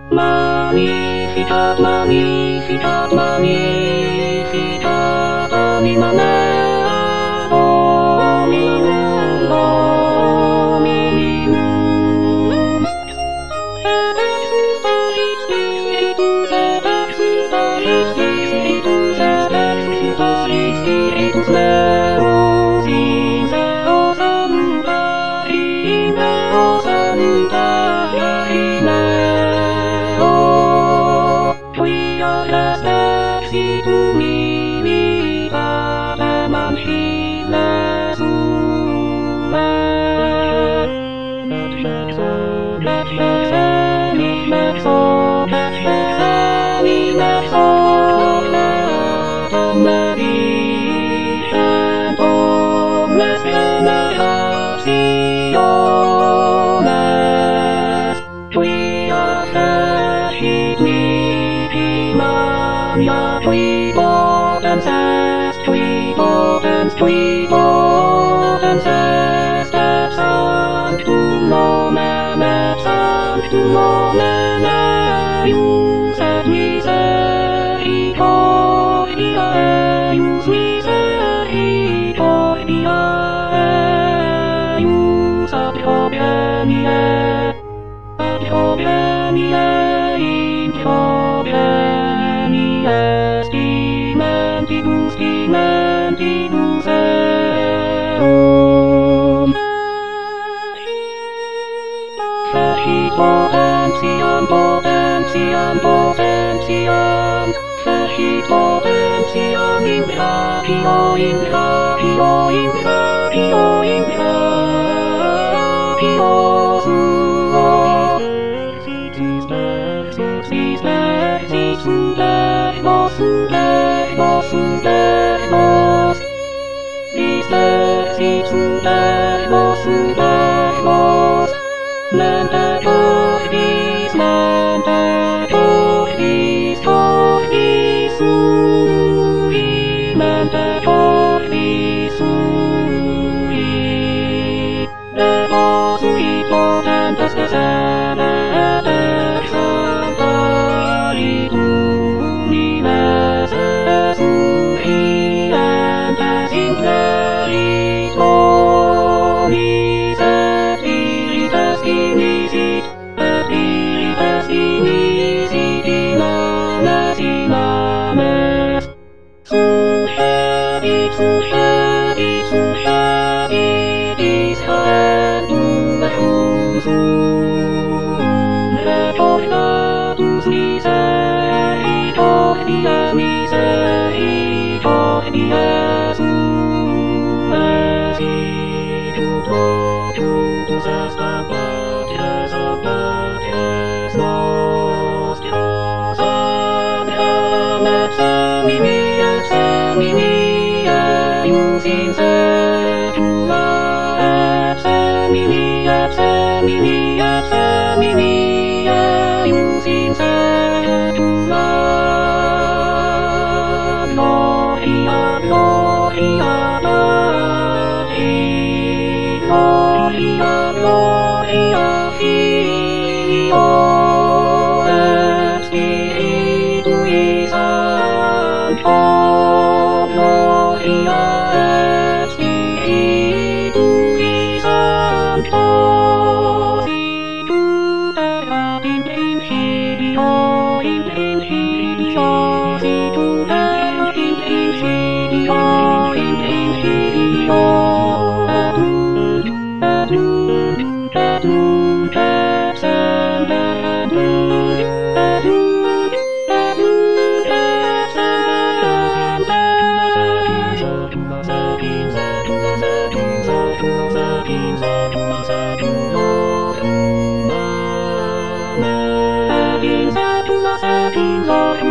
Magnificat, magnificat, magnificat anima mea, Dominum, Dominum. Et exultaris spiritus, et exultaris spiritus, et exultaris spiritus meus, in Deo sanctari, in Deo sanctari meo. Quia est exitum militatem ancilla suae, et vexo, leatum medicem omnes generationes, quia fecit mihi mania, qui potens est, qui potens est, et sanctum nomen eius, et misericordia eius, misericordia eius, ad Jovenie, in Jovenie, dimentibus eum. Fecit potentiam, fecit potentiam in grapio suo. Sis lexit sunt verbos, lis lexit sunt verbos, mente cordis sui, mente cordis sui, deposuit potentes desere, et exaltaritum universes urgientes in clericonis, et virites dimisit in ames, sucedit Israelum ejusum, recordatus misericordiae suae, tutus est ab patres nostros, Abraham et semini eius in saecula, et semini eius in saecula. Gloria, gloria Patri, gloria, gloria Filio, et Spiritui Sancto, gloria et Spiritui Sancto, sicut erat in principio, sicut erat in principio, et nunc et semper, et nunc et semper,